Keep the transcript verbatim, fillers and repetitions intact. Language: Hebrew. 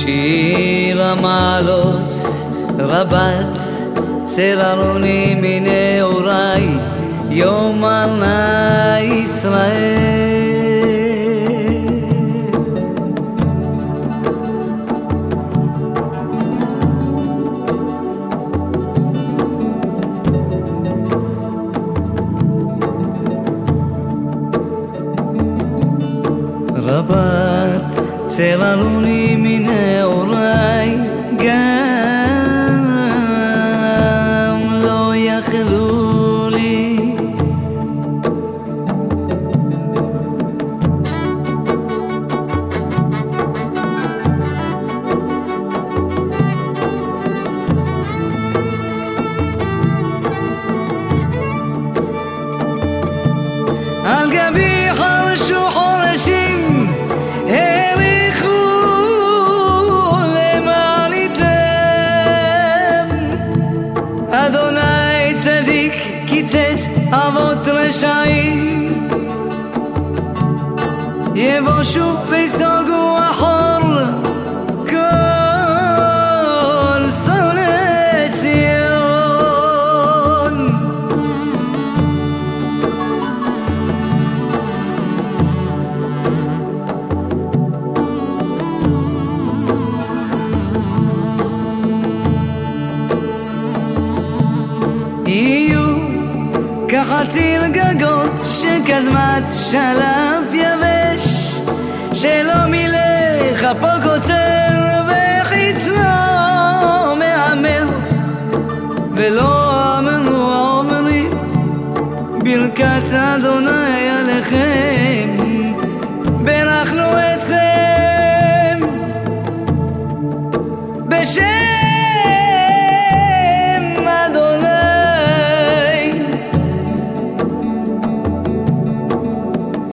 שיר המעלות רבת צררוני מנעוריי יאמר נא ישראל. רבת צררוני מנעוריי גם לא יכלו לי על גבי חרשו חורשים הריחו למענית לב אדוני צדיק קיצץ אבות רשעים יבושו ויסוגו אחור כל שונאי ציון. יהיו כחציר גגות שקדמת שלף יבש שלא מילך אפו קוצר וחיצנו מהמר ולא אמרו האומרים ברכת אדוני עליכם